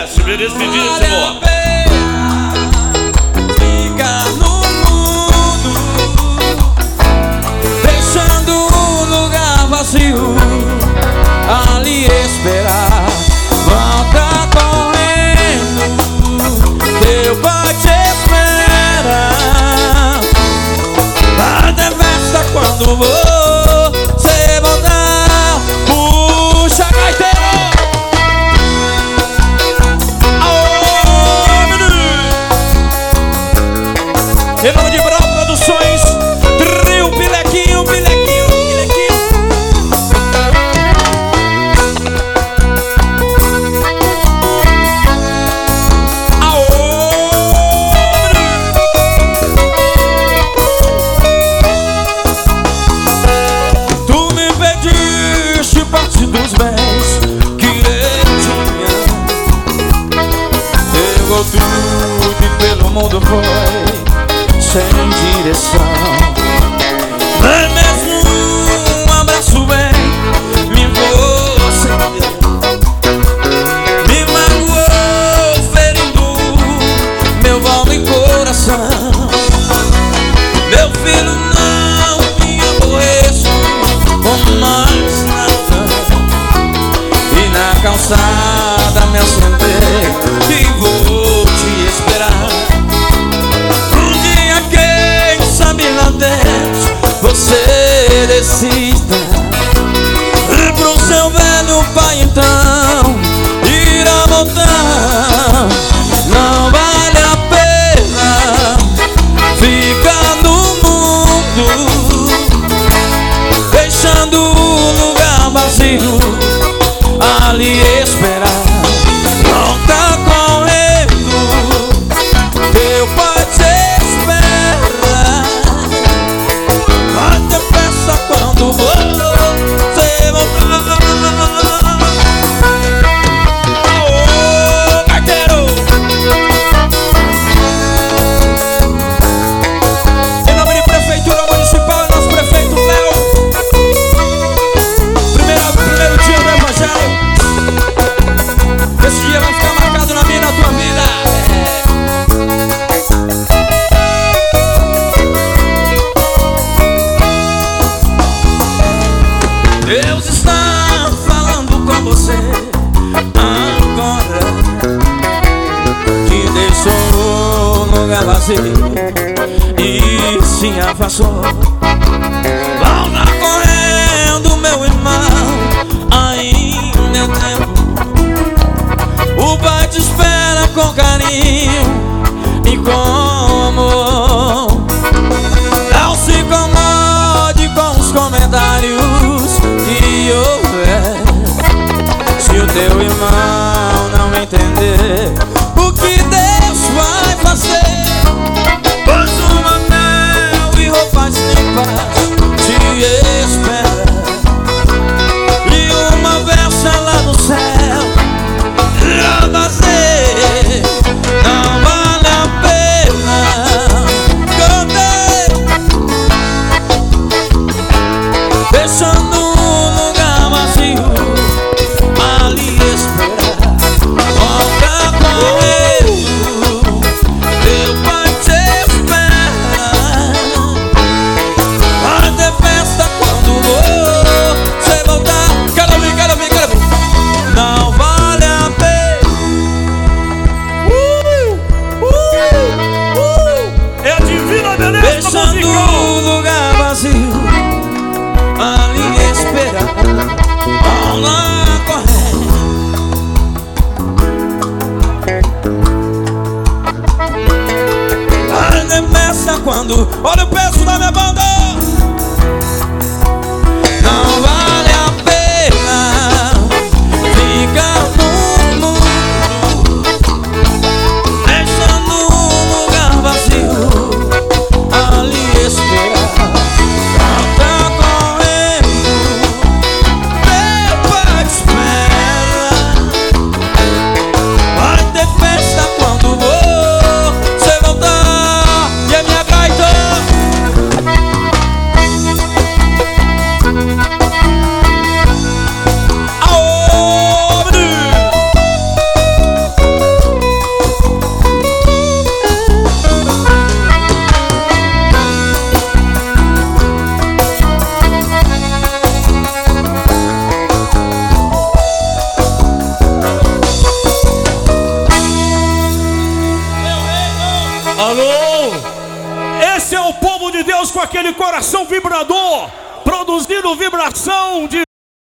merece, merecidíssimo. Vale a pena ficar no mundo, deixando um lugar vazio, ali esperar. Volta correndo, teu pai te espera. Vai ter festa quando você voltar. Puxa, gaiteiro! Em nome de Brau Produções, trio Pilequinho, Pilequinho, Pilequinho. Aô! Tu me pediste parte dos bens que eu tinha. Pegou tudo e pelo mundo foi sem direção. Nem mesmo um abraço bem me você me magoou, ferindo meu pobre coração. Meu filho, não me aborreço com mais nada. E na calçada me assentei e vou te esperar. Você decida ir pro seu velho pai, então irá voltar. Não vale a pena ficar no mundo, deixando o lugar vazio, ali esperar. Volta correndo, teu pai te espera. Quando você voltar. Aô, carteiro! Em nome de Prefeitura Municipal, nosso prefeito Léo. Primeiro dia do Evangelho. Esse dia vai ficar marcado na minha e na tua vida. Deus está falando com você agora, que deixou o lugar vazio e se afastou. Volta correndo, meu irmão, ainda é tempo. O pai te espera com carinho e com amor. Não se incomode com os comentários que houver. Se o teu irmão não entender o que Deus vai fazer, pois um anel e roupas limpas te espera, e uma versa lá no céu irá fazer. Não vale a pena correr, deixando um lugar vazio, ali esperar. Volta correndo, teu pai te espera. Vai ter festa quando você voltar. Quero ouvir, quero ouvir, quero ouvir. Não vale a pena. É a divina beleza deixando musical. um lugar vazio, ali esperar. Vão lá correr. Vai ter festa quando olha o peso da minha banda. Não vale a pena ficar no mundo, deixando um lugar vazio, ali esperar. Volta correndo, teu pai te espera. Vai ter festa quando você voltar. E a minha gaita Esse é o povo de Deus com aquele coração vibrador, produzindo vibração de